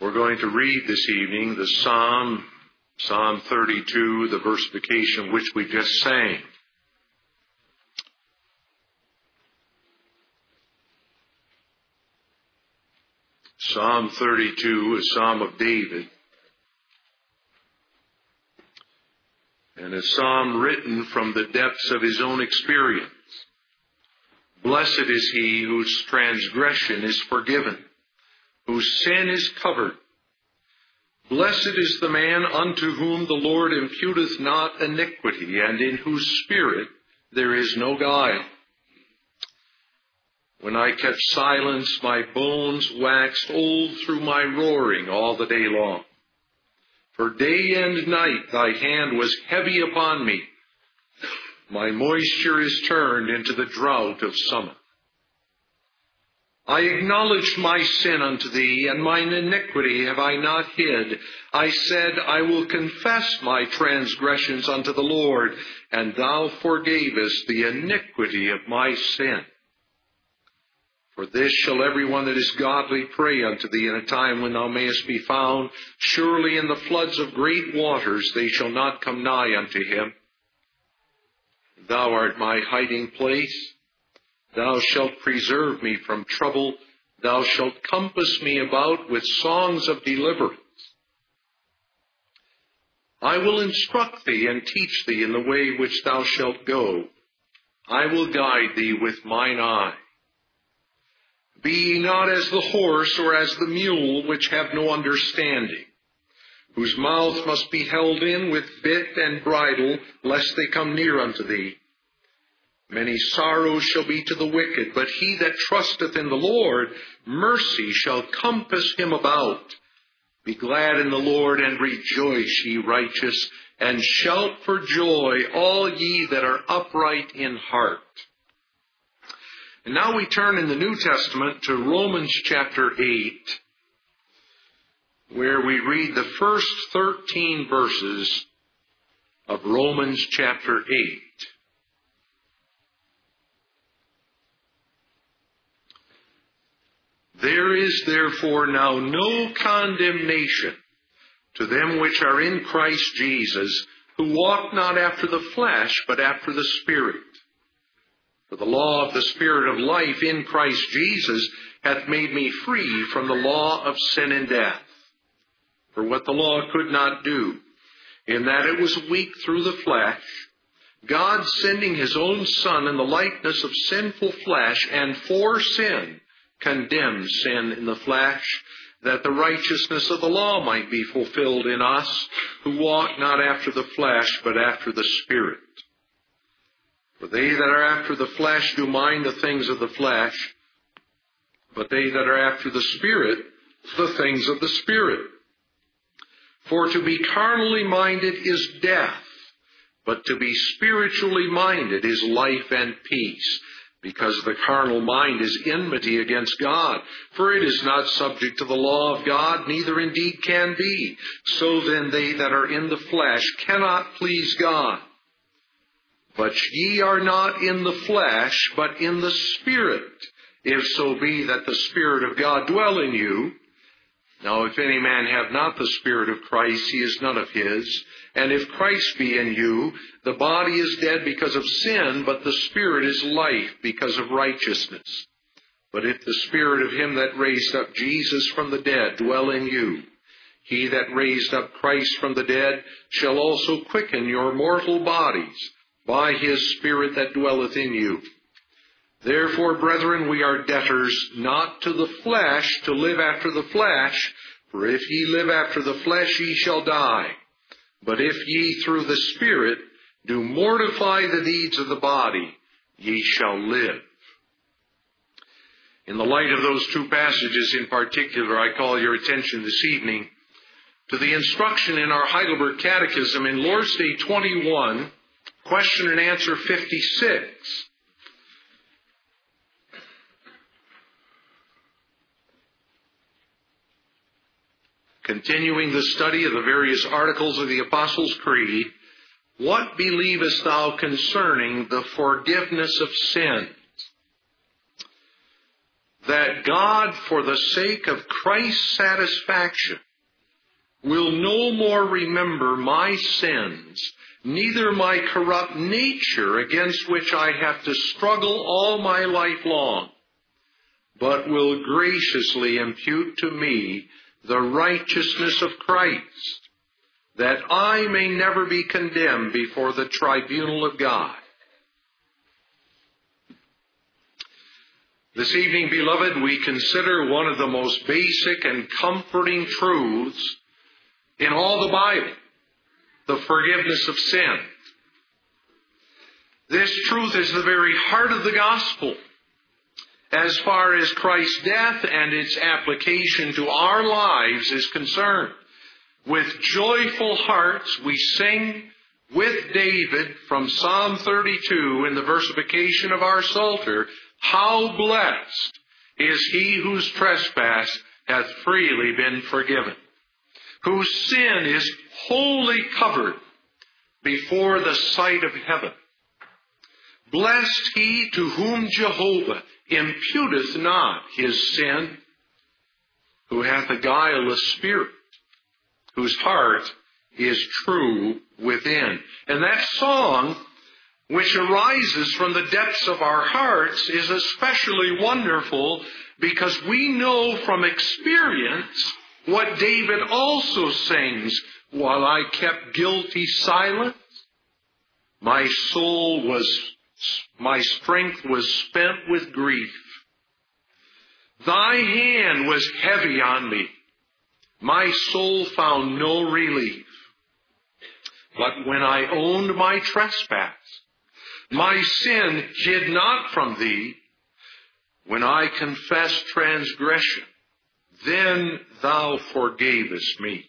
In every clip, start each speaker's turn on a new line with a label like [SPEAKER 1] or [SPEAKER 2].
[SPEAKER 1] We're going to read this evening the Psalm 32, the versification which we just sang. Psalm 32, a Psalm of David, and a psalm written from the depths of his own experience. Blessed is he whose transgression is forgiven, whose sin is covered. Blessed is the man unto whom the Lord imputeth not iniquity, and in whose spirit there is no guile. When I kept silence, my bones waxed old through my roaring all the day long. For day and night thy hand was heavy upon me. My moisture is turned into the drought of summer. I acknowledged my sin unto thee, and mine iniquity have I not hid. I said, I will confess my transgressions unto the Lord, and thou forgavest the iniquity of my sin. For this shall every one that is godly pray unto thee in a time when thou mayest be found. Surely in the floods of great waters they shall not come nigh unto him. Thou art my hiding place. Thou shalt preserve me from trouble. Thou shalt compass me about with songs of deliverance. I will instruct thee and teach thee in the way which thou shalt go. I will guide thee with mine eye. Be ye not as the horse or as the mule, which have no understanding, whose mouth must be held in with bit and bridle, lest they come near unto thee. Many sorrows shall be to the wicked, but he that trusteth in the Lord, mercy shall compass him about. Be glad in the Lord, and rejoice, ye righteous, and shout for joy, all ye that are upright in heart. And now we turn in the New Testament to Romans chapter 8, where we read the first 13 verses of Romans chapter 8. There is therefore now no condemnation to them which are in Christ Jesus, who walk not after the flesh, but after the Spirit. For the law of the Spirit of life in Christ Jesus hath made me free from the law of sin and death. For what the law could not do, in that it was weak through the flesh, God sending his own Son in the likeness of sinful flesh, and for sin, condemned sin in the flesh, that the righteousness of the law might be fulfilled in us, who walk not after the flesh, but after the Spirit. For they that are after the flesh do mind the things of the flesh, but they that are after the Spirit, the things of the Spirit. For to be carnally minded is death, but to be spiritually minded is life and peace, because the carnal mind is enmity against God. For it is not subject to the law of God, neither indeed can be. So then they that are in the flesh cannot please God. But ye are not in the flesh, but in the Spirit, if so be that the Spirit of God dwell in you. Now if any man have not the Spirit of Christ, he is none of his. And if Christ be in you, the body is dead because of sin, but the Spirit is life because of righteousness. But if the Spirit of him that raised up Jesus from the dead dwell in you, he that raised up Christ from the dead shall also quicken your mortal bodies by his Spirit that dwelleth in you. Therefore, brethren, we are debtors not to the flesh to live after the flesh, for if ye live after the flesh, ye shall die. But if ye through the Spirit do mortify the deeds of the body, ye shall live. In the light of those two passages in particular, I call your attention this evening to the instruction in our Heidelberg Catechism in Lord's Day 21, question and answer 56. Continuing the study of the various articles of the Apostles' Creed, what believest thou concerning the forgiveness of sins? that God, for the sake of Christ's satisfaction, will no more remember my sins, neither my corrupt nature against which I have to struggle all my life long, but will graciously impute to me the righteousness of Christ, that I may never be condemned before the tribunal of God. This evening, beloved, we consider one of the most basic and comforting truths in all the Bible, the forgiveness of sin. This truth is the very heart of the gospel as far as Christ's death and its application to our lives is concerned. With joyful hearts, we sing with David from Psalm 32 in the versification of our Psalter, "How blessed is he whose trespass hath freely been forgiven, whose sin is wholly covered before the sight of heaven. Blessed he to whom Jehovah imputeth not his sin, who hath a guileless spirit, whose heart is true within." And that song, which arises from the depths of our hearts, is especially wonderful because we know from experience what David also sings, "While I kept guilty silence, my strength was spent with grief. Thy hand was heavy on me. My soul found no relief. But when I owned my trespass, my sin hid not from thee. When I confessed transgression, then thou forgavest me."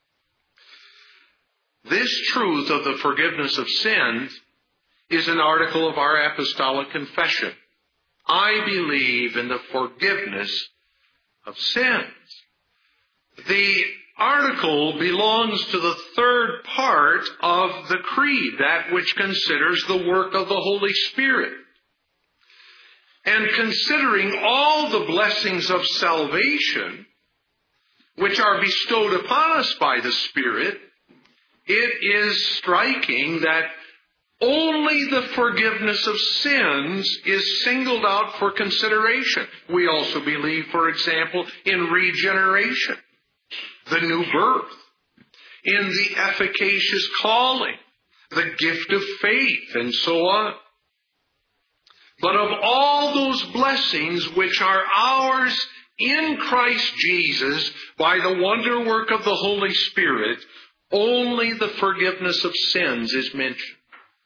[SPEAKER 1] This truth of the forgiveness of sins is an article of our apostolic confession. I believe in the forgiveness of sins. The article belongs to the third part of the creed, that which considers the work of the Holy Spirit. And considering all the blessings of salvation which are bestowed upon us by the Spirit, it is striking that only the forgiveness of sins is singled out for consideration. We also believe, for example, in regeneration, the new birth, in the efficacious calling, the gift of faith, and so on. But of all those blessings which are ours in Christ Jesus by the wonder work of the Holy Spirit, only the forgiveness of sins is mentioned.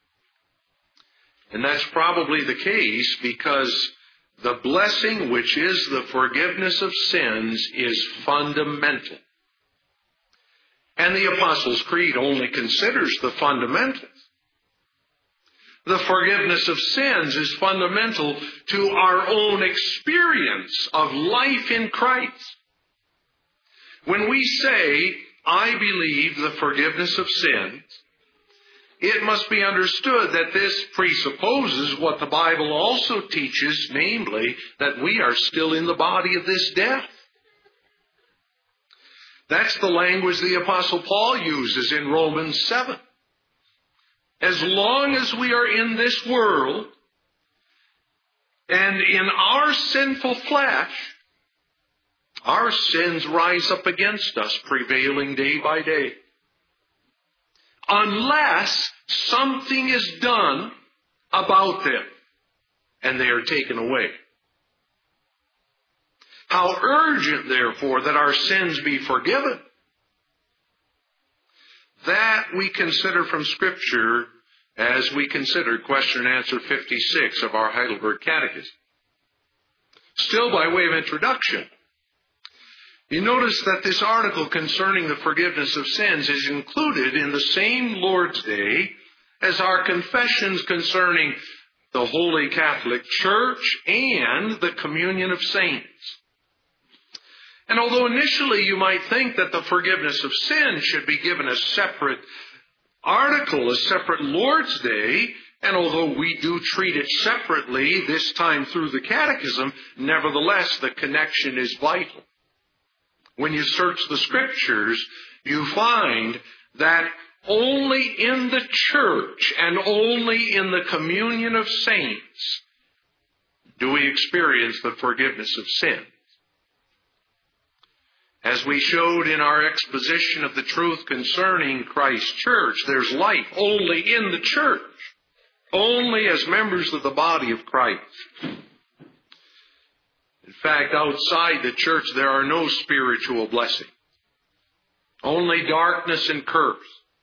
[SPEAKER 1] And that's probably the case because the blessing which is the forgiveness of sins is fundamental. And the Apostles' Creed only considers the fundamentals. The forgiveness of sins is fundamental to our own experience of life in Christ. When we say, "I believe the forgiveness of sins," it must be understood that this presupposes what the Bible also teaches, namely, that we are still in the body of this death. That's the language the Apostle Paul uses in Romans 7. As long as we are in this world and in our sinful flesh, our sins rise up against us, prevailing day by day. Unless something is done about them and they are taken away. How urgent, therefore, that our sins be forgiven. That we consider from Scripture as we consider question and answer 56 of our Heidelberg Catechism. Still by way of introduction, you notice that this article concerning the forgiveness of sins is included in the same Lord's Day as our confessions concerning the Holy Catholic Church and the communion of saints. And although initially you might think that the forgiveness of sin should be given a separate article, a separate Lord's Day, And although we do treat it separately, this time through the Catechism, nevertheless the connection is vital. When you search the Scriptures, you find that only in the church and only in the communion of saints do we experience the forgiveness of sin. As we showed in our exposition of the truth concerning Christ's church, there's life only in the church, only as members of the body of Christ. In fact, outside the church there are no spiritual blessings, only darkness and curse.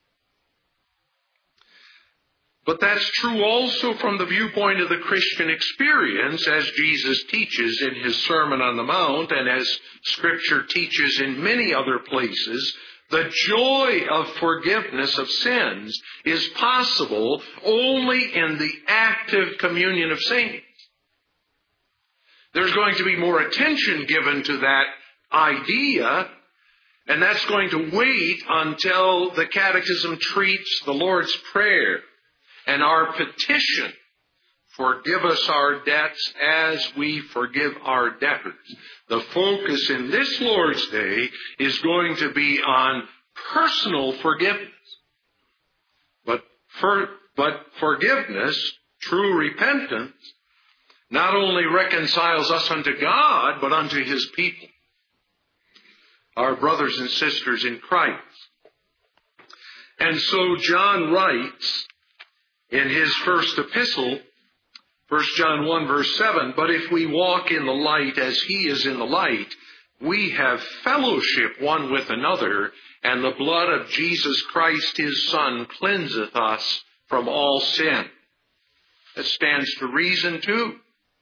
[SPEAKER 1] But that's true also from the viewpoint of the Christian experience, as Jesus teaches in His Sermon on the Mount and as Scripture teaches in many other places. The joy of forgiveness of sins is possible only in the active communion of saints. There's going to be more attention given to that idea, and that's going to wait until the Catechism treats the Lord's Prayer and our petition, forgive us our debts as we forgive our debtors. The focus in this Lord's Day is going to be on personal forgiveness. But forgiveness, true repentance, not only reconciles us unto God, but unto His people, our brothers and sisters in Christ. And so John writes in his first epistle, 1 John 1 verse 7, but if we walk in the light as He is in the light, we have fellowship one with another, and the blood of Jesus Christ His Son cleanseth us from all sin. That stands to reason too.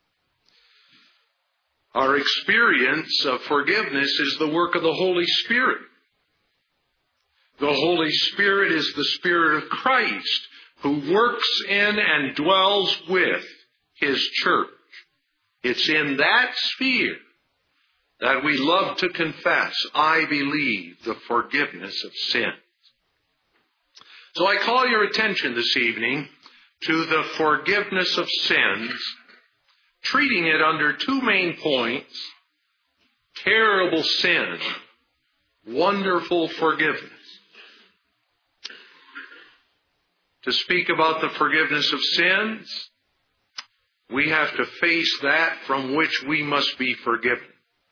[SPEAKER 1] Our experience of forgiveness is the work of the Holy Spirit. The Holy Spirit is the Spirit of Christ, who works in and dwells with His church. It's in that sphere that we love to confess, I believe, the forgiveness of sins. So I call your attention this evening to the forgiveness of sins, treating it under two main points: terrible sin, wonderful forgiveness. To speak about the forgiveness of sins, we have to face that from which we must be forgiven.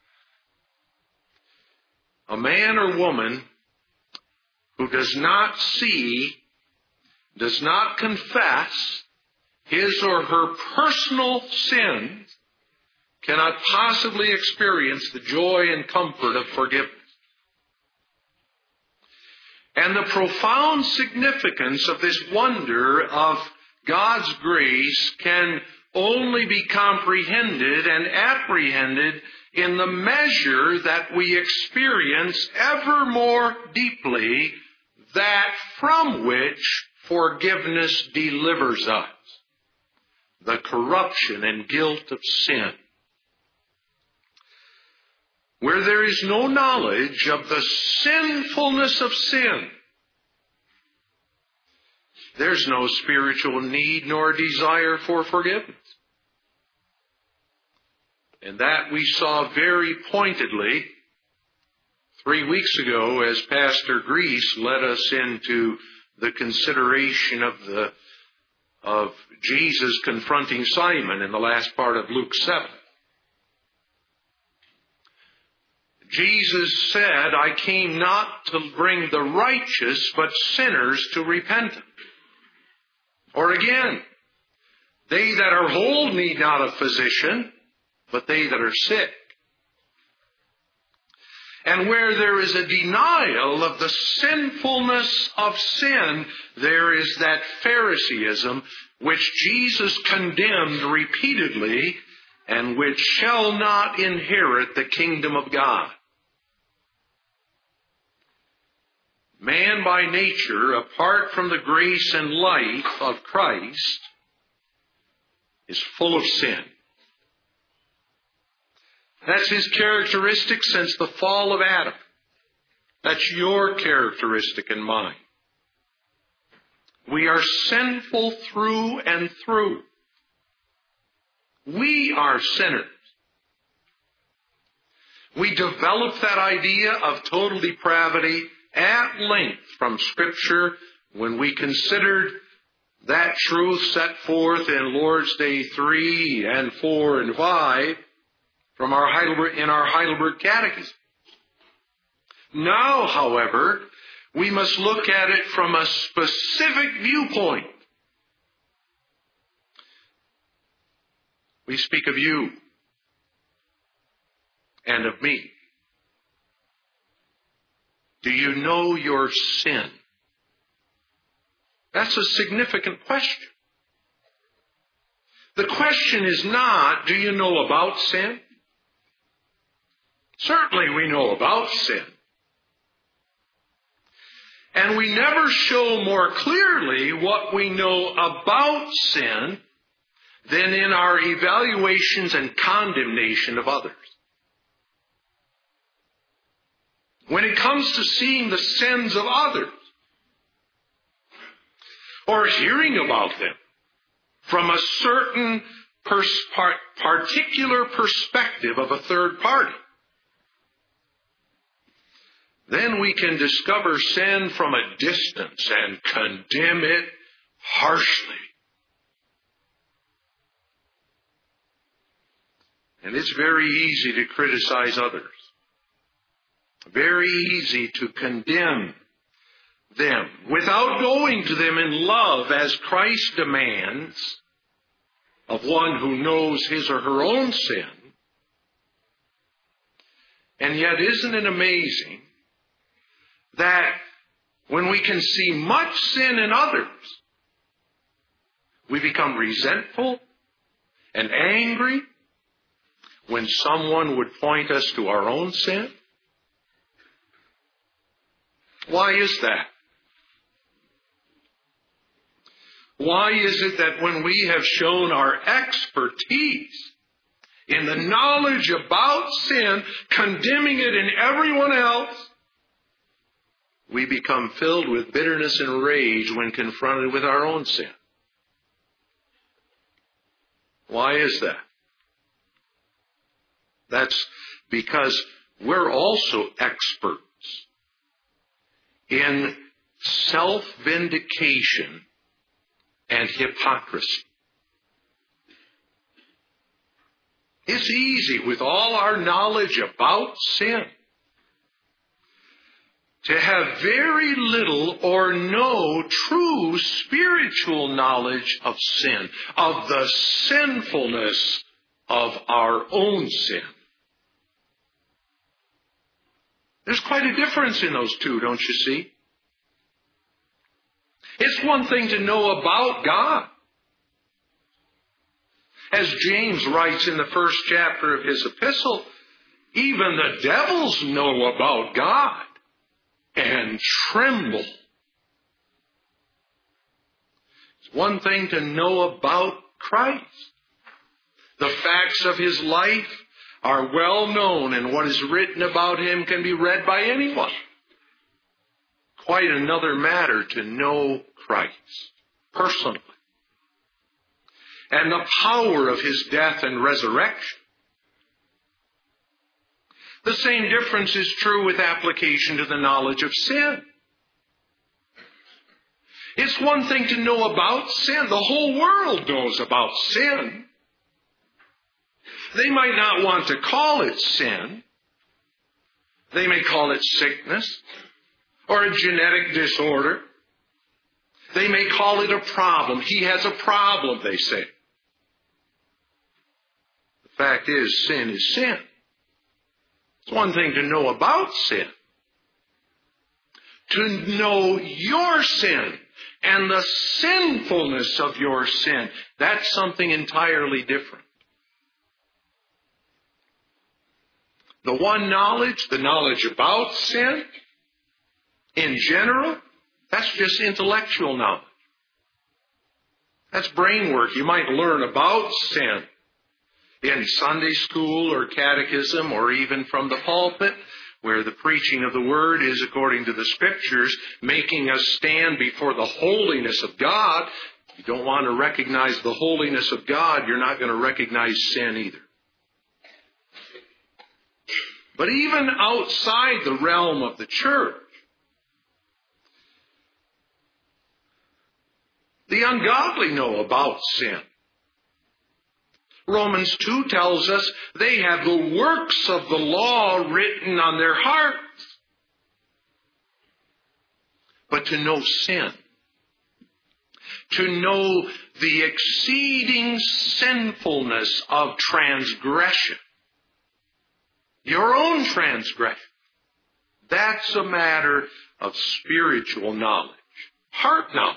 [SPEAKER 1] A man or woman who does not see, does not confess his or her personal sins cannot possibly experience the joy and comfort of forgiveness. And the profound significance of this wonder of God's grace can only be comprehended and apprehended in the measure that we experience ever more deeply that from which forgiveness delivers us, the corruption and guilt of sin. Where there is no knowledge of the sinfulness of sin, there's no spiritual need nor desire for forgiveness. And that we saw very pointedly 3 weeks ago as Pastor Grease led us into the consideration of Jesus confronting Simon in the last part of Luke 7. Jesus said, I came not to bring the righteous, but sinners to repentance. Or again, they that are whole need not a physician, but they that are sick. And where there is a denial of the sinfulness of sin, there is that Phariseeism which Jesus condemned repeatedly and which shall not inherit the kingdom of God. Man by nature, apart from the grace and life of Christ, is full of sin. That's his characteristic since the fall of Adam. That's your characteristic and mine. We are sinful through and through. We are sinners. We developed that idea of total depravity at length from Scripture when we considered that truth set forth in Lord's Day 3 and 4 and 5 from our Heidelberg Catechism. Now, however, we must look at it from a specific viewpoint. We speak of you and of me. Do you know your sin? That's a significant question. The question is not, do you know about sin? Certainly we know about sin. And we never show more clearly what we know about sin than in our evaluations and condemnation of others. When it comes to seeing the sins of others, or hearing about them from a certain particular perspective of a third party, then we can discover sin from a distance and condemn it harshly. And it's very easy to criticize others. Very easy to condemn them without going to them in love as Christ demands of one who knows his or her own sin. And yet, isn't it amazing that when we can see much sin in others, we become resentful and angry when someone would point us to our own sin? Why is that? Why is it that when we have shown our expertise in the knowledge about sin, condemning it in everyone else, we become filled with bitterness and rage when confronted with our own sin? Why is that? That's because we're also experts in self-vindication and hypocrisy. It's easy with all our knowledge about sin to have very little or no true spiritual knowledge of sin, of the sinfulness of our own sin. There's quite a difference in those two, don't you see? It's one thing to know about God. As James writes in the first chapter of his epistle, even the devils know about God and tremble. It's one thing to know about Christ. The facts of his life are well known, and what is written about him can be read by anyone. Quite another matter to know Christ personally and the power of his death and resurrection. The same difference is true with application to the knowledge of sin. It's one thing to know about sin. The whole world knows about sin. They might not want to call it sin. They may call it sickness or a genetic disorder. They may call it a problem. He has a problem, they say. The fact is, sin is sin. It's one thing to know about sin. To know your sin and the sinfulness of your sin, that's something entirely different. The one knowledge, the knowledge about sin, in general, that's just intellectual knowledge. That's brain work. You might learn about sin in Sunday school or catechism or even from the pulpit, where where the preaching of the Word is, according to the Scriptures, making us stand before the holiness of God. If you don't want to recognize the holiness of God, you're not going to recognize sin either. But even outside the realm of the church, the ungodly know about sin. Romans 2 tells us they have the works of the law written on their hearts. But to know sin, to know the exceeding sinfulness of transgression, your own transgression, that's a matter of spiritual knowledge, heart knowledge.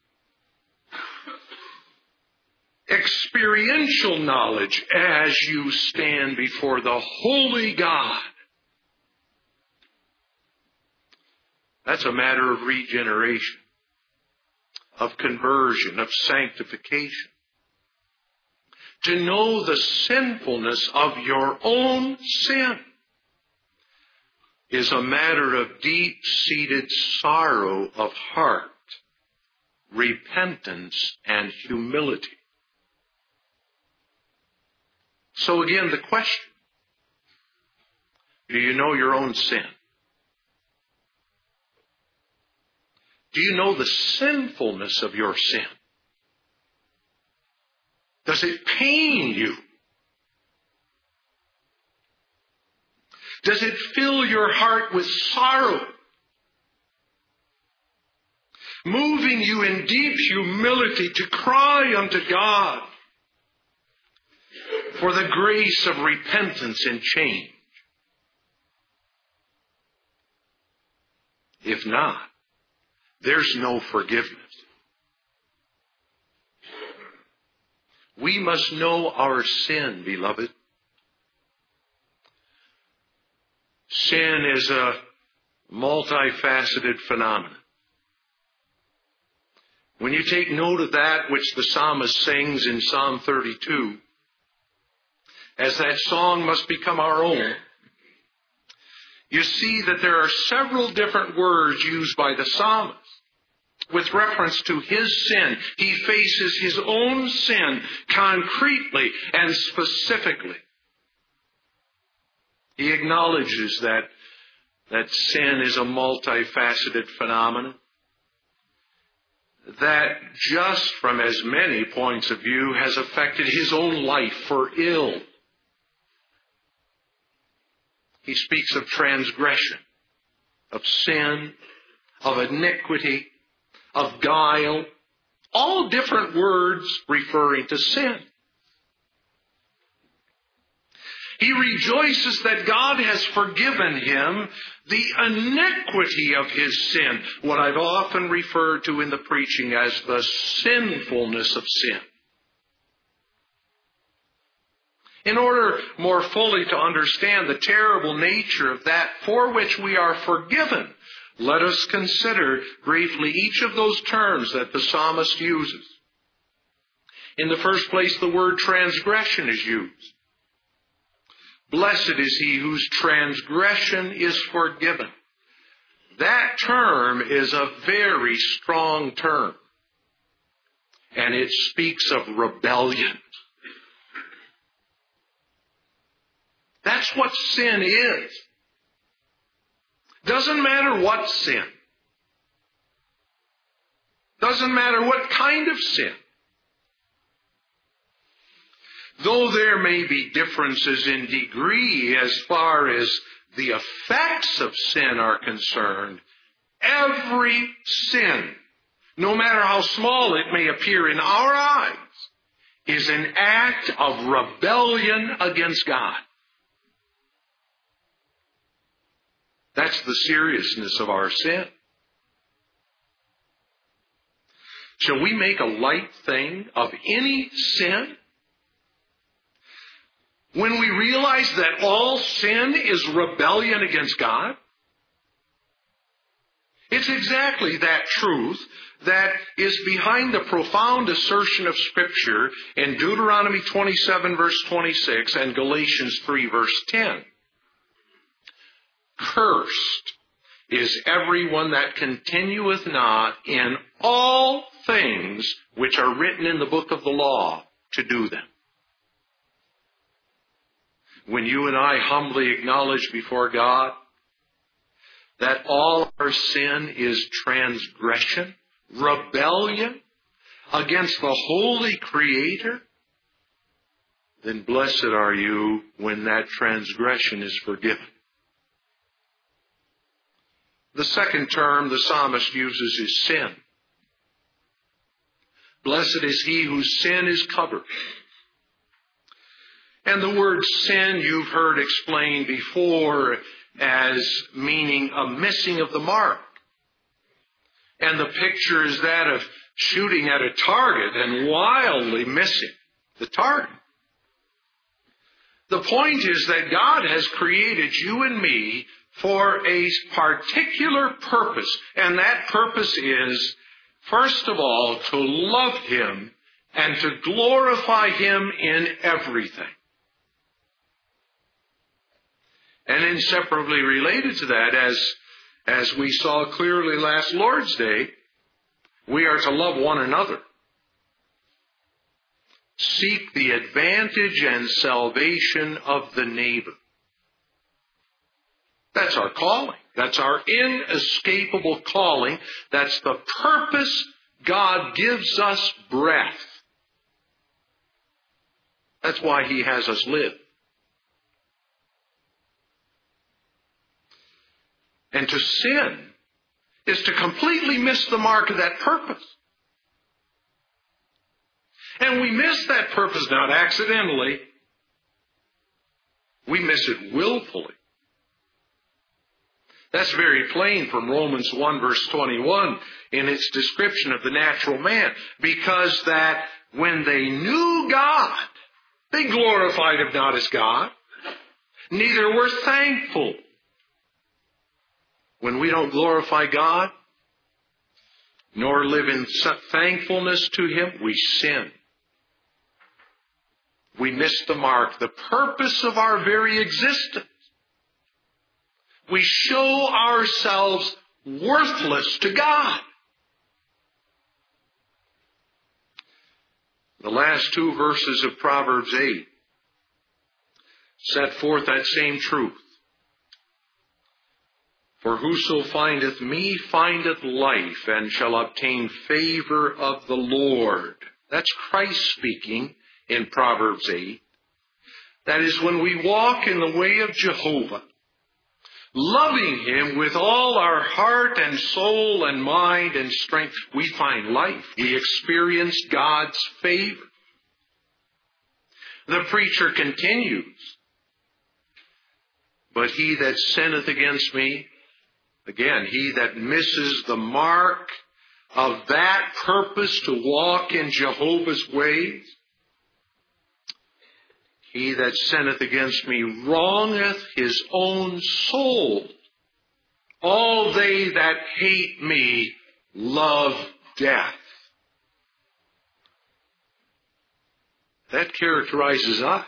[SPEAKER 1] Experiential knowledge as you stand before the holy God. That's a matter of regeneration, of conversion, of sanctification. To know the sinfulness of your own sin is a matter of deep-seated sorrow of heart, repentance, and humility. So again, the question, do you know your own sin? Do you know the sinfulness of your sin? Does it pain you? Does it fill your heart with sorrow? Moving you in deep humility to cry unto God for the grace of repentance and change? If not, there's no forgiveness. We must know our sin, beloved. Sin is a multifaceted phenomenon. When you take note of that which the psalmist sings in Psalm 32, as that song must become our own, you see that there are several different words used by the psalmist with reference to his sin. He faces his own sin concretely and specifically. He acknowledges that sin is a multifaceted phenomenon, that just from as many points of view has affected his own life for ill. He speaks of transgression, of sin, of iniquity, of guile, all different words referring to sin. He rejoices that God has forgiven him the iniquity of his sin, what I've often referred to in the preaching as the sinfulness of sin. In order more fully to understand the terrible nature of that for which we are forgiven, let us consider briefly each of those terms that the psalmist uses. In the first place, the word transgression is used. Blessed is he whose transgression is forgiven. That term is a very strong term, and it speaks of rebellion. That's what sin is. Doesn't matter what sin. Doesn't matter what kind of sin. Though there may be differences in degree as far as the effects of sin are concerned, every sin, no matter how small it may appear in our eyes, is an act of rebellion against God. That's the seriousness of our sin. Shall we make a light thing of any sin? When we realize that all sin is rebellion against God? It's exactly that truth that is behind the profound assertion of Scripture in Deuteronomy 27 verse 26 and Galatians 3 verse 10. Cursed is everyone that continueth not in all things which are written in the book of the law to do them. When you and I humbly acknowledge before God that all our sin is transgression, rebellion against the holy Creator, then blessed are you when that transgression is forgiven. The second term the psalmist uses is sin. Blessed is he whose sin is covered. And the word sin you've heard explained before as meaning a missing of the mark. And the picture is that of shooting at a target and wildly missing the target. The point is that God has created you and me for a particular purpose. And that purpose is, first of all, to love Him and to glorify Him in everything. And inseparably related to that, as we saw clearly last Lord's Day, we are to love one another. Seek the advantage and salvation of the neighbor. That's our calling. That's our inescapable calling. That's the purpose God gives us breath. That's why He has us live. And to sin is to completely miss the mark of that purpose. And we miss that purpose not accidentally. We miss it willfully. That's very plain from Romans 1 verse 21 in its description of the natural man. Because that when they knew God, they glorified Him not as God, neither were thankful. When we don't glorify God, nor live in thankfulness to Him, we sin. We miss the mark, the purpose of our very existence. We show ourselves worthless to God. The last two verses of Proverbs 8 set forth that same truth. For whoso findeth me findeth life, and shall obtain favor of the Lord. That's Christ speaking in Proverbs 8. That is, when we walk in the way of Jehovah, loving Him with all our heart and soul and mind and strength, we find life. We experience God's favor. The preacher continues, but he that sinneth against me, again, he that misses the mark of that purpose to walk in Jehovah's ways, he that sinneth against me wrongeth his own soul. All they that hate me love death. That characterizes us.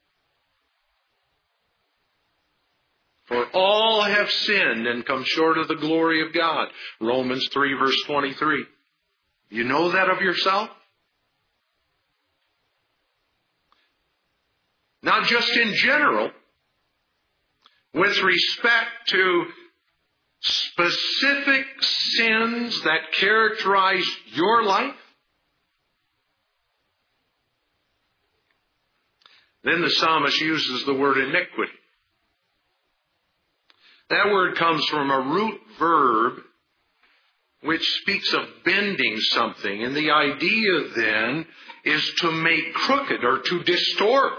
[SPEAKER 1] For all have sinned and come short of the glory of God. Romans 3 verse 23. You know that of yourself? Not just in general, with respect to specific sins that characterize your life. Then the psalmist uses the word iniquity. That word comes from a root verb which speaks of bending something. And the idea then is to make crooked or to distort.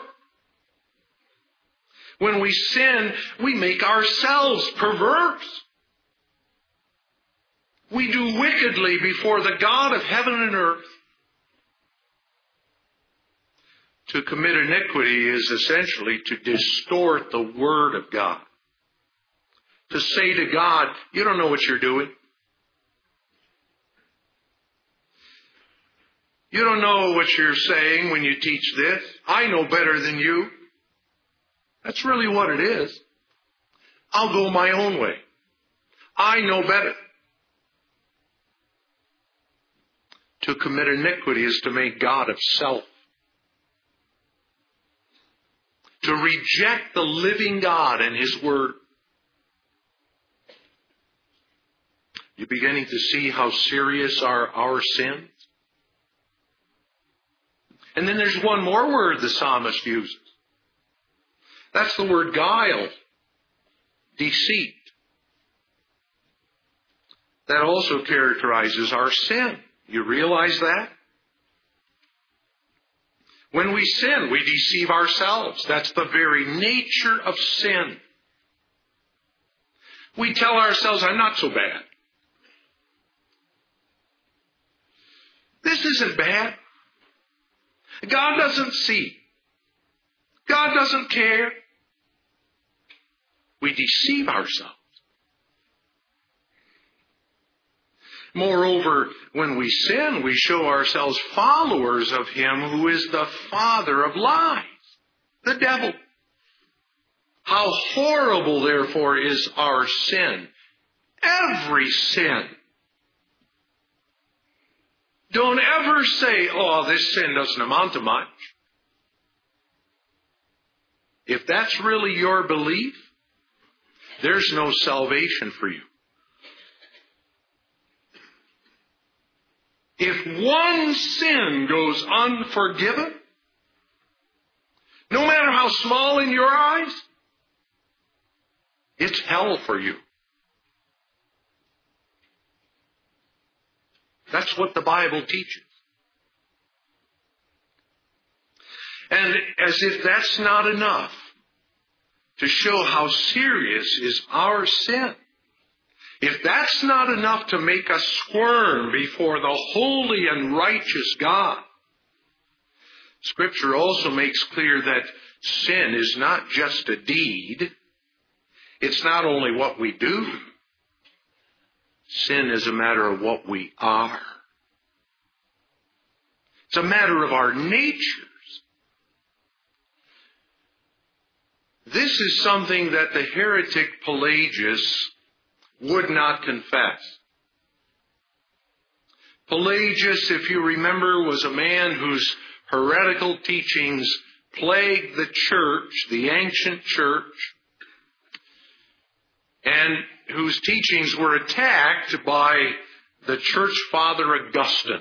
[SPEAKER 1] When we sin, we make ourselves perverse. We do wickedly before the God of heaven and earth. To commit iniquity is essentially to distort the Word of God. To say to God, you don't know what you're doing. You don't know what you're saying when you teach this. I know better than you. That's really what it is. I'll go my own way. I know better. To commit iniquity is to make God of self. To reject the living God and His Word. You're beginning to see how serious are our sins? And then there's one more word the psalmist uses. That's the word guile, deceit. That also characterizes our sin. You realize that? When we sin, we deceive ourselves. That's the very nature of sin. We tell ourselves, I'm not so bad. This isn't bad. God doesn't see. God doesn't care. We deceive ourselves. Moreover, when we sin, we show ourselves followers of him who is the father of lies, the devil. How horrible, therefore, is our sin. Every sin. Don't ever say, oh, this sin doesn't amount to much. If that's really your belief, there's no salvation for you. If one sin goes unforgiven, no matter how small in your eyes, it's hell for you. That's what the Bible teaches. And as if that's not enough to show how serious is our sin, if that's not enough to make us squirm before the holy and righteous God, Scripture also makes clear that sin is not just a deed. It's not only what we do. Sin is a matter of what we are. It's a matter of our natures. This is something that the heretic Pelagius would not confess. Pelagius, if you remember, was a man whose heretical teachings plagued the church, the ancient church, and whose teachings were attacked by the church father Augustine.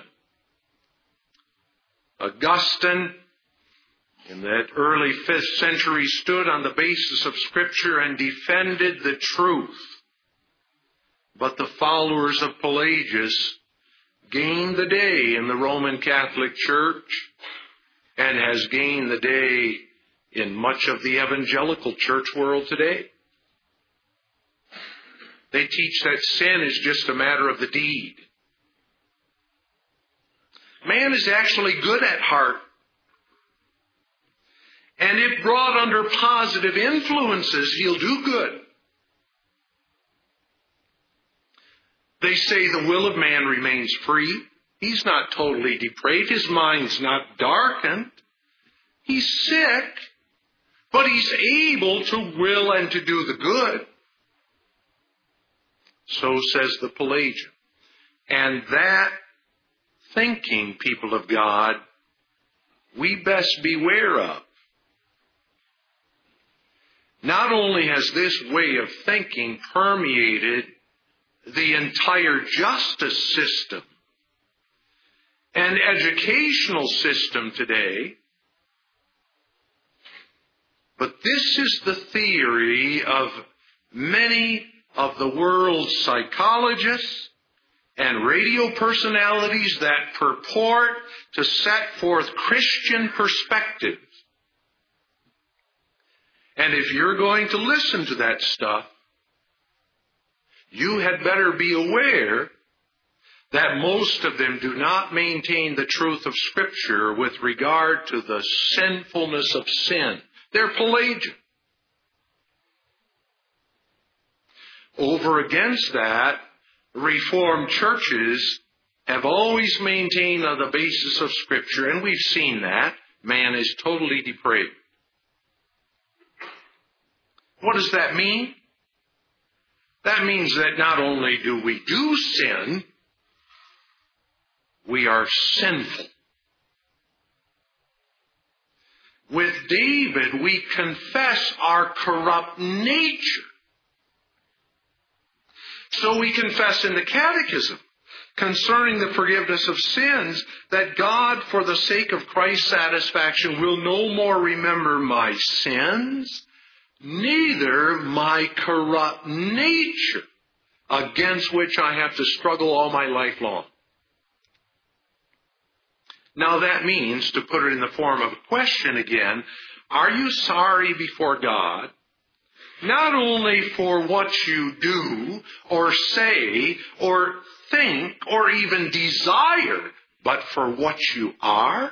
[SPEAKER 1] Augustine, in that early 5th century, stood on the basis of Scripture and defended the truth. But the followers of Pelagius gained the day in the Roman Catholic Church and has gained the day in much of the evangelical church world today. They teach that sin is just a matter of the deed. Man is actually good at heart. And if brought under positive influences, he'll do good. They say the will of man remains free. He's not totally depraved. His mind's not darkened. He's sick, but he's able to will and to do the good. So says the Pelagian. And that thinking, people of God, we best beware of. Not only has this way of thinking permeated the entire justice system and educational system today, but this is the theory of many of the world's psychologists and radio personalities that purport to set forth Christian perspectives. And if you're going to listen to that stuff, you had better be aware that most of them do not maintain the truth of Scripture with regard to the sinfulness of sin. They're Pelagian. Over against that, Reformed churches have always maintained on the basis of Scripture, and we've seen that, man is totally depraved. What does that mean? That means that not only do we do sin, we are sinful. With David, we confess our corrupt nature. So we confess in the Catechism concerning the forgiveness of sins that God, for the sake of Christ's satisfaction, will no more remember my sins, neither my corrupt nature, against which I have to struggle all my life long. Now that means, to put it in the form of a question again, are you sorry before God, not only for what you do, or say, or think, or even desire, but for what you are?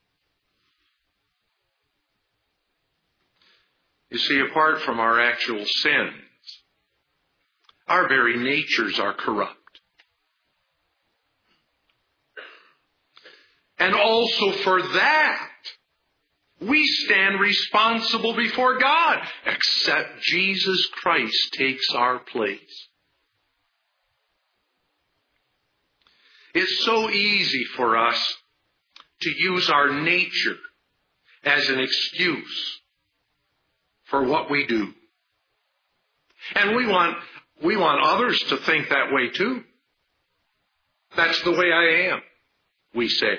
[SPEAKER 1] You see, apart from our actual sins, our very natures are corrupt. And also for that, we stand responsible before God, except Jesus Christ takes our place. It's so easy for us to use our nature as an excuse for what we do. And we want others to think that way too. That's the way I am, we say.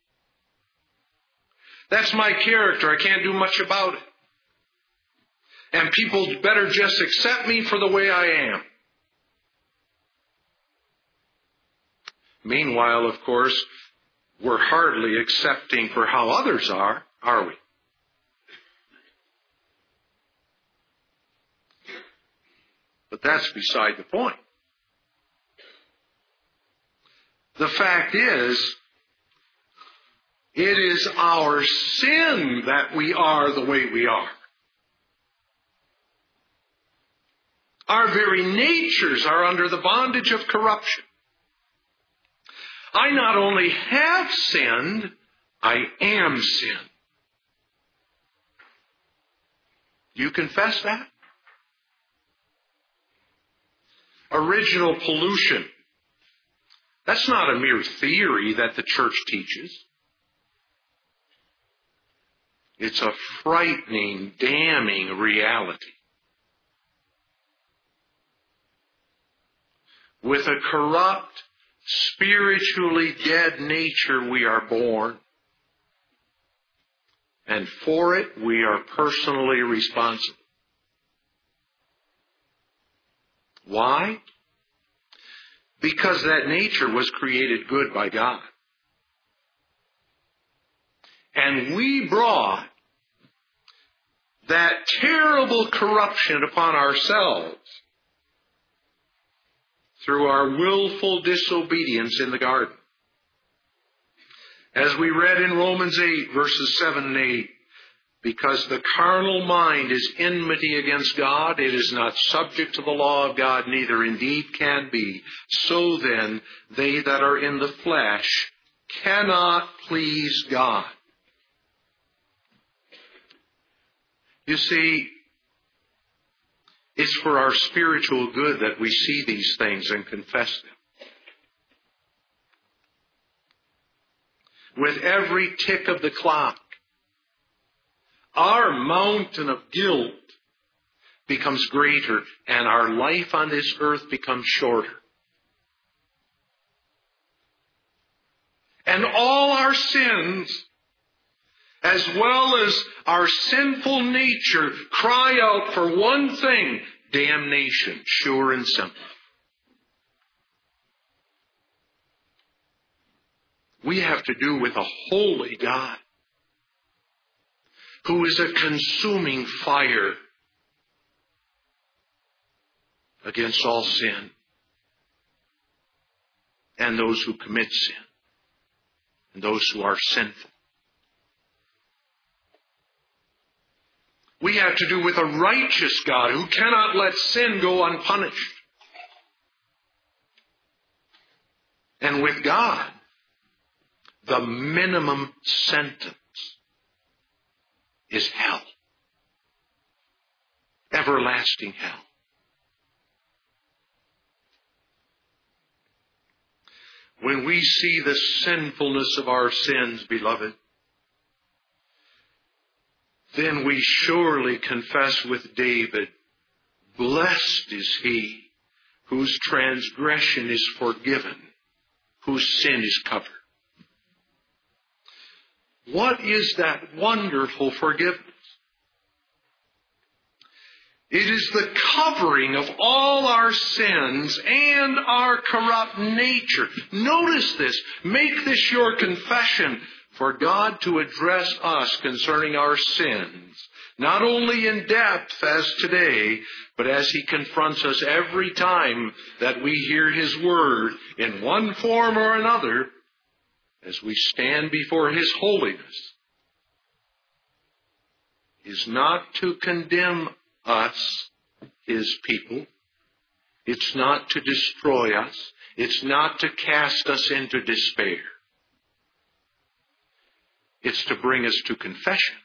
[SPEAKER 1] That's my character. I can't do much about it. And people better just accept me for the way I am. Meanwhile, of course, we're hardly accepting for how others are we? But that's beside the point. The fact is, it is our sin that we are the way we are. Our very natures are under the bondage of corruption. I not only have sinned, I am sin. You confess that? Original pollution. That's not a mere theory that the church teaches. It's a frightening, damning reality. With a corrupt, spiritually dead nature we are born. And for it we are personally responsible. Why? Because that nature was created good by God. And we brought that terrible corruption upon ourselves through our willful disobedience in the garden. As we read in Romans 8, verses 7 and 8, because the carnal mind is enmity against God, it is not subject to the law of God, neither indeed can be. So then, they that are in the flesh cannot please God. You see, it's for our spiritual good that we see these things and confess them. With every tick of the clock, our mountain of guilt becomes greater and our life on this earth becomes shorter. And all our sins, as well as our sinful nature, cry out for one thing: damnation, sure and simple. We have to do with a holy God who is a consuming fire against all sin and those who commit sin and those who are sinful. We have to do with a righteous God who cannot let sin go unpunished. And with God, the minimum sentence is hell. Everlasting hell. when we see the sinfulness of our sins, beloved, then we surely confess with David, blessed is he whose transgression is forgiven, whose sin is covered. What is that wonderful forgiveness? It is the covering of all our sins and our corrupt nature. Notice this. Make this your confession for God to address us concerning our sins, not only in depth as today, but as He confronts us every time that we hear His word in one form or another, as we stand before His holiness, is not to condemn us, His people. It's not to destroy us. It's not to cast us into despair. It's to bring us to confession.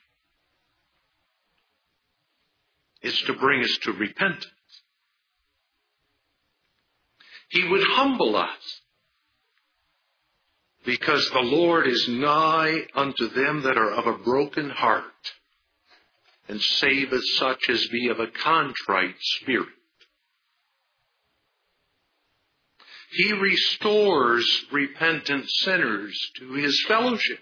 [SPEAKER 1] It's to bring us to repentance. He would humble us, because the Lord is nigh unto them that are of a broken heart, and saveth such as be of a contrite spirit. He restores repentant sinners to His fellowship.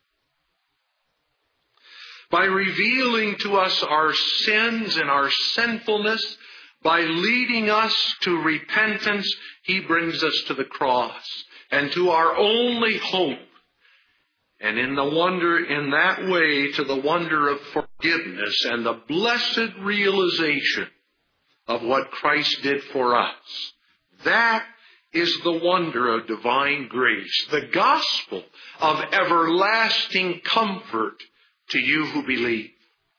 [SPEAKER 1] By revealing to us our sins and our sinfulness, by leading us to repentance, He brings us to the cross and to our only hope. And in that way, to the wonder of forgiveness and the blessed realization of what Christ did for us. That is the wonder of divine grace, the gospel of everlasting comfort to you who believe.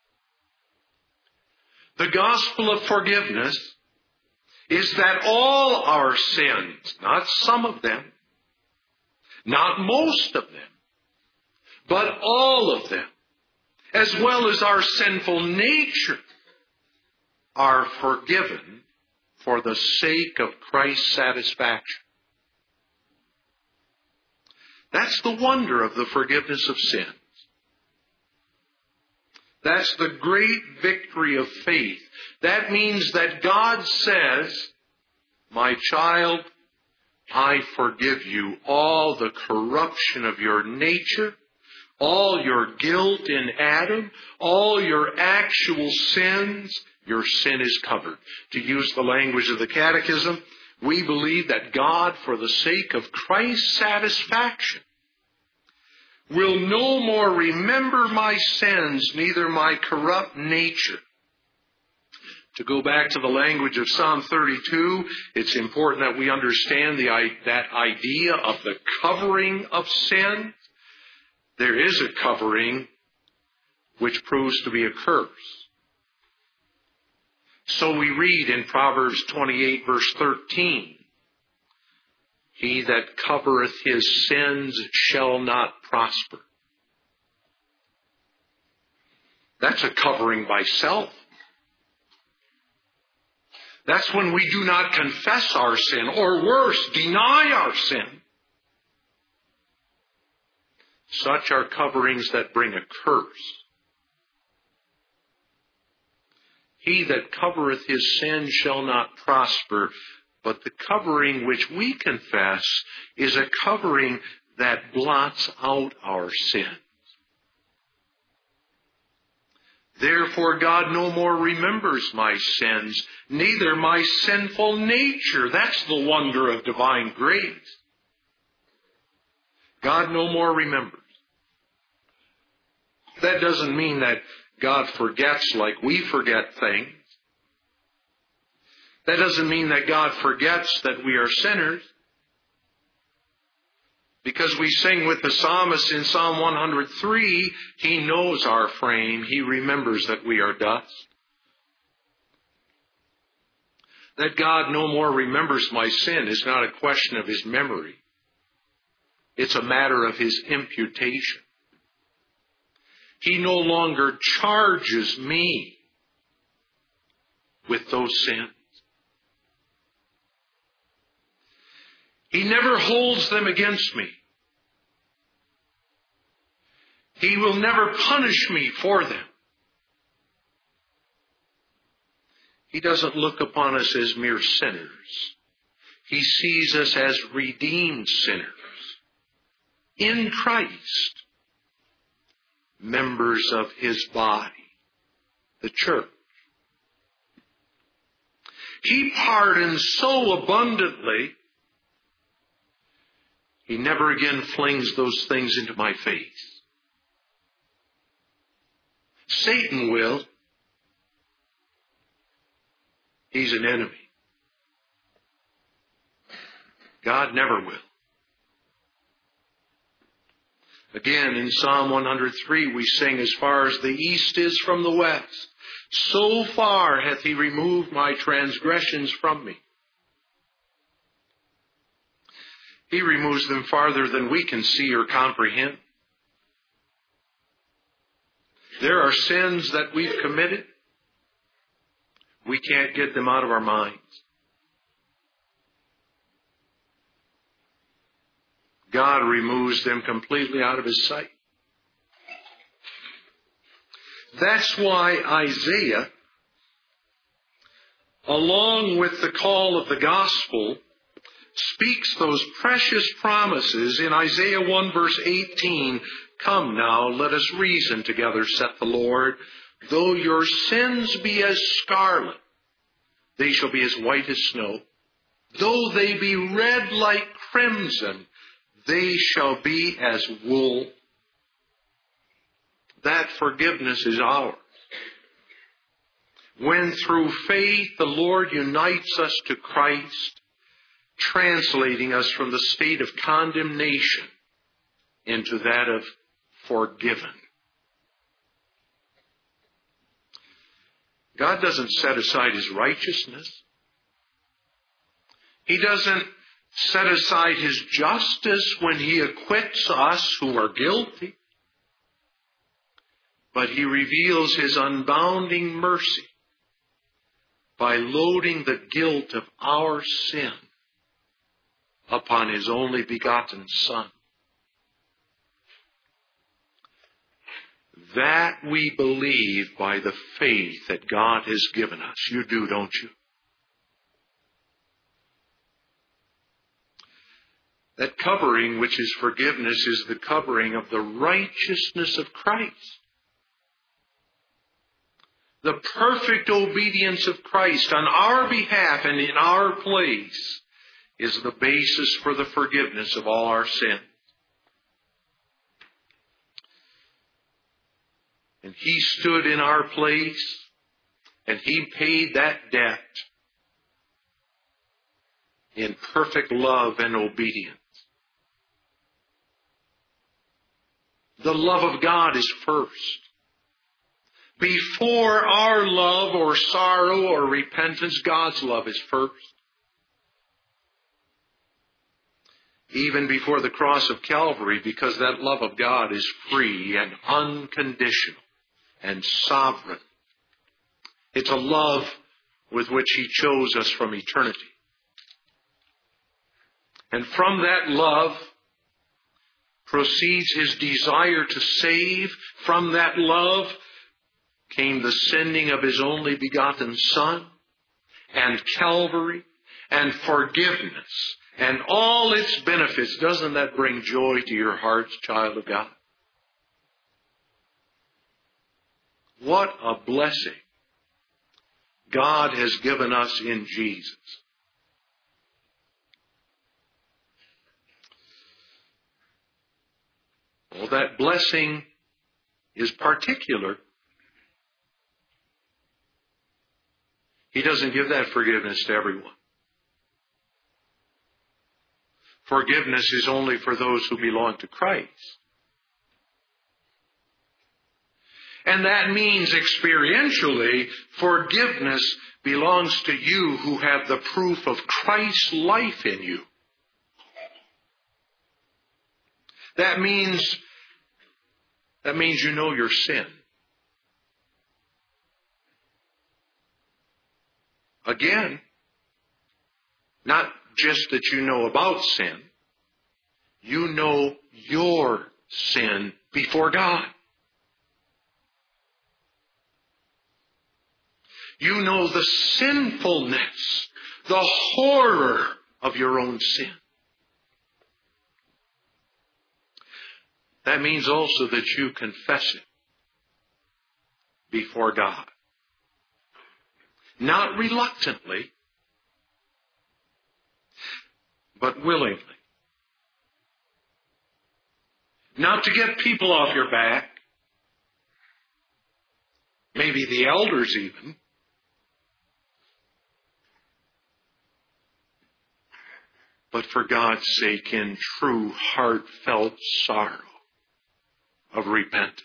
[SPEAKER 1] The gospel of forgiveness is that all our sins, not some of them, not most of them, but all of them, as well as our sinful nature, are forgiven for the sake of Christ's satisfaction. That's the wonder of the forgiveness of sins. That's the great victory of faith. That means that God says, my child, I forgive you all the corruption of your nature, all your guilt in Adam, all your actual sins. Your sin is covered. To use the language of the Catechism, we believe that God, for the sake of Christ's satisfaction, will no more remember my sins, neither my corrupt nature. To go back to the language of Psalm 32, it's important that we understand that idea of the covering of sin. There is a covering which proves to be a curse. So we read in Proverbs 28, verse 13, he that covereth his sins shall not prosper. That's a covering by self. That's when we do not confess our sin, or worse, deny our sin. Such are coverings that bring a curse. He that covereth his sin shall not prosper, but the covering which we confess is a covering that blots out our sins. Therefore God no more remembers my sins, neither my sinful nature. That's the wonder of divine grace. God no more remembers. That doesn't mean that God forgets like we forget things. That doesn't mean that God forgets that we are sinners. Because we sing with the psalmist in Psalm 103, He knows our frame. He remembers that we are dust. That God no more remembers my sin is not a question of His memory. It's a matter of His imputation. He no longer charges me with those sins. He never holds them against me. He will never punish me for them. He doesn't look upon us as mere sinners. He sees us as redeemed sinners in Christ, members of His body, the church. He pardons so abundantly, He never again flings those things into my face. Satan will. He's an enemy. God never will. Again, in Psalm 103, we sing, as far as the east is from the west, so far hath He removed my transgressions from me. He removes them farther than we can see or comprehend. There are sins that we've committed. We can't get them out of our minds. God removes them completely out of His sight. That's why Isaiah, along with the call of the gospel, speaks those precious promises in Isaiah 1 verse 18. Come now, let us reason together, saith the Lord. Though your sins be as scarlet, they shall be as white as snow. Though they be red like crimson, they shall be as wool. That forgiveness is ours. When through faith the Lord unites us to Christ, translating us from the state of condemnation into that of forgiven. God doesn't set aside His righteousness. He doesn't set aside His justice when He acquits us who are guilty. But He reveals His unbounding mercy by loading the guilt of our sin upon His only begotten Son. That we believe by the faith that God has given us. You do, don't you? That covering, which is forgiveness, is the covering of the righteousness of Christ. The perfect obedience of Christ on our behalf and in our place is the basis for the forgiveness of all our sins. And He stood in our place, and He paid that debt in perfect love and obedience. The love of God is first. Before our love or sorrow or repentance, God's love is first. Even before the cross of Calvary, because that love of God is free and unconditional and sovereign. It's a love with which He chose us from eternity. And from that love proceeds His desire to save. From that love came the sending of His only begotten Son, and Calvary, and forgiveness, and all its benefits. Doesn't that bring joy to your hearts, child of God? What a blessing God has given us in Jesus. Well, that blessing is particular. He doesn't give that forgiveness to everyone. Forgiveness is only for those who belong to Christ. And that means experientially, forgiveness belongs to you who have the proof of Christ's life in you. That means you know your sin. Again, not just that you know about sin. You know your sin before God. You know the sinfulness, the horror of your own sin. That means also that you confess it before God. Not reluctantly, but willingly. Not to get people off your back, maybe the elders even, but for God's sake in true heartfelt sorrow of repentance.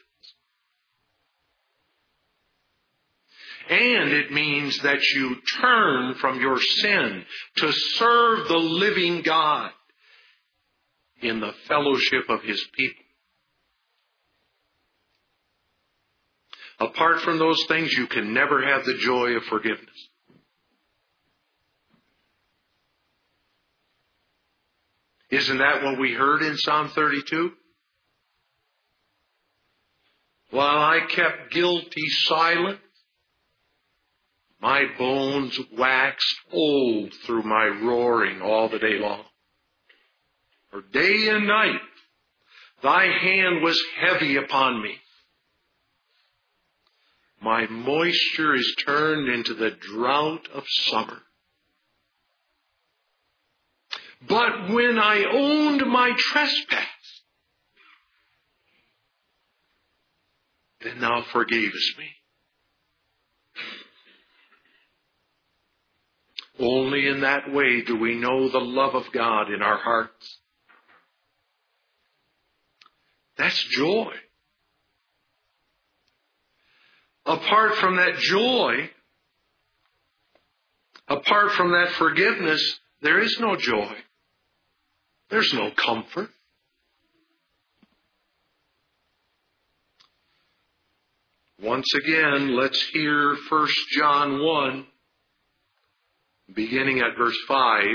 [SPEAKER 1] And it means that you turn from your sin to serve the living God in the fellowship of His people. Apart from those things, you can never have the joy of forgiveness. Isn't that what we heard in Psalm 32? While I kept guilty silent, my bones waxed old through my roaring all the day long. For day and night, thy hand was heavy upon me. My moisture is turned into the drought of summer. But when I owned my trespass, then thou forgavest me. Only in that way do we know the love of God in our hearts. That's joy. Apart from that joy, apart from that forgiveness, there is no joy. There's no comfort. Once again, let's hear 1 John 1, beginning at verse 5.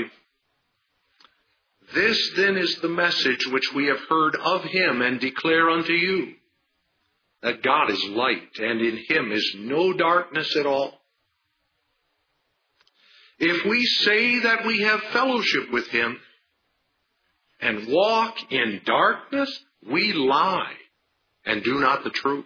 [SPEAKER 1] This then is the message which we have heard of Him and declare unto you, that God is light, and in Him is no darkness at all. If we say that we have fellowship with Him and walk in darkness, we lie and do not the truth.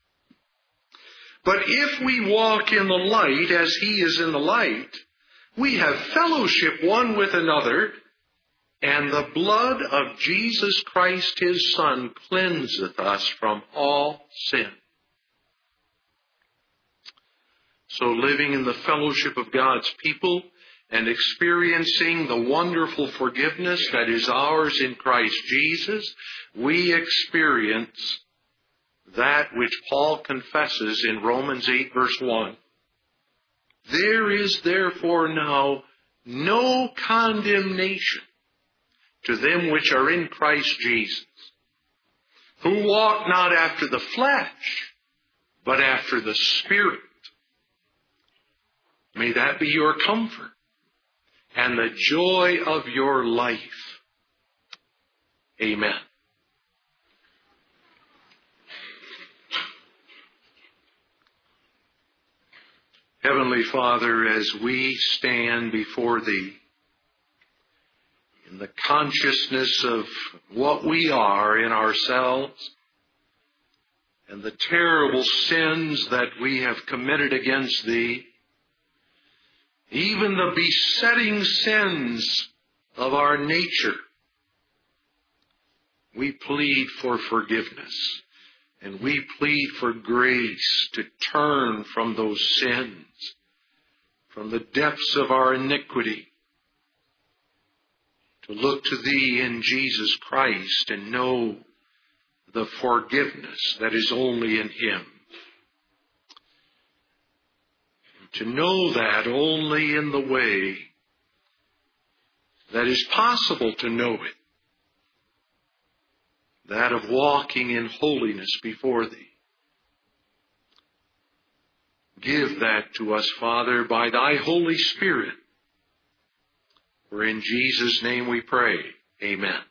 [SPEAKER 1] But if we walk in the light as He is in the light, we have fellowship one with another, and the blood of Jesus Christ His Son cleanseth us from all sin. So living in the fellowship of God's people and experiencing the wonderful forgiveness that is ours in Christ Jesus, we experience that which Paul confesses in Romans 8 verse 1. There is therefore now no condemnation to them which are in Christ Jesus, who walk not after the flesh, but after the Spirit. May that be your comfort and the joy of your life. Amen. Heavenly Father, as we stand before Thee, in the consciousness of what we are in ourselves and the terrible sins that we have committed against Thee, even the besetting sins of our nature, we plead for forgiveness and we plead for grace to turn from those sins, from the depths of our iniquity, to look to Thee in Jesus Christ and know the forgiveness that is only in Him. And to know that only in the way that is possible to know it, that of walking in holiness before Thee. Give that to us, Father, by Thy Holy Spirit, For in Jesus' name we pray. Amen.